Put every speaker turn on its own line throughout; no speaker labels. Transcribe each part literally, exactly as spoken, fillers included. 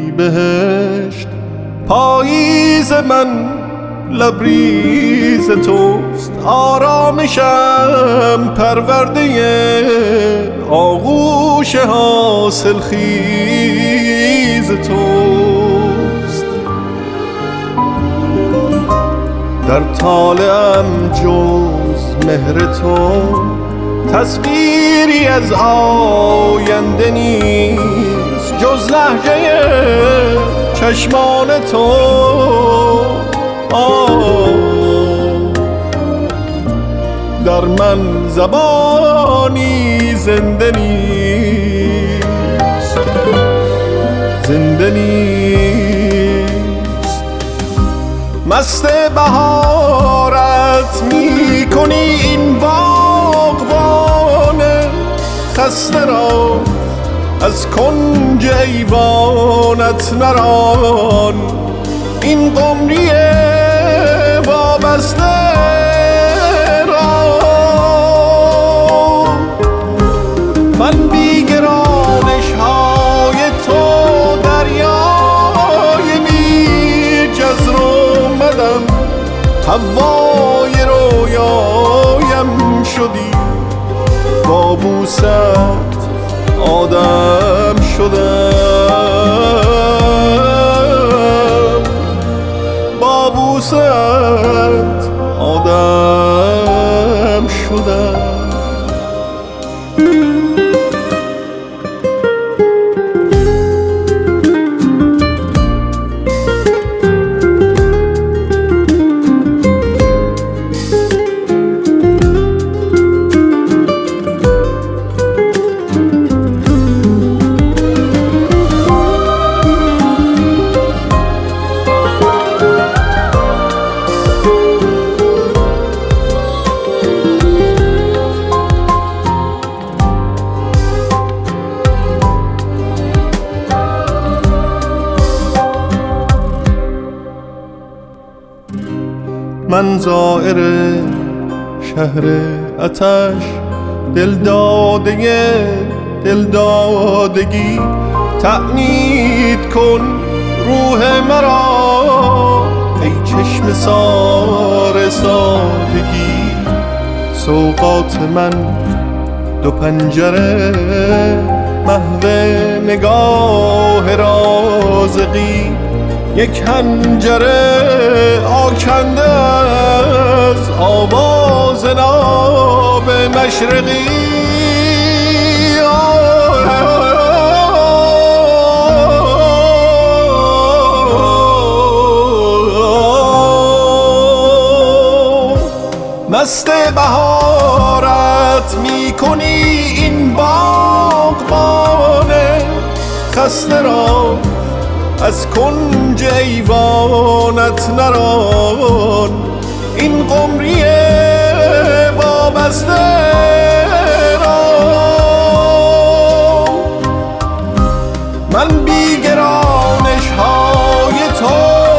بهشت. پاییز من لبریز توست، آرامشم پرورده آغوش حاصل خیز توست. در طالعم جز مهر تو تصویری از آینده نیست، جز لهجه چشمان تو. آه در من زبانی زنده نیست، زنده نیست. مست بهارت می کنی این باغبان خسته را، از کنج ایوانت نران این قمری وابسته را. من بی گرانش های تو دریای بی جزر اومدم، هوای رویایم شدی، با بوست آدم شدم، با بوست آدم شدم. من زائر شهر آتش، دلداده دلدادگی، تأنید کن روح مرا ای چشم سار سادگی. سوقات من دو پنجره، محو نگاه رازقی، یک حنجره آکنده از آواز ناب مشرقی. مست بهارت می کنی این باغبان خسته را، از کنج ایوانت نران این قمری وابسته را. من بی گرانش های تو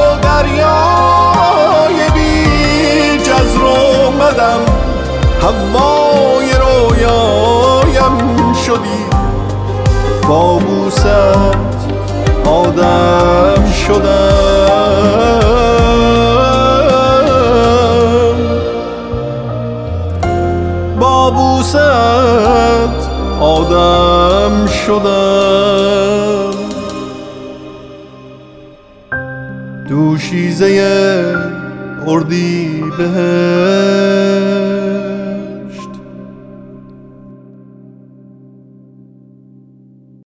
دریای بی جزر اومدم، هوای رویایم شدی، با بوست آدم شدم، با بوست آدم شدم. دوشیزه اردی بهشت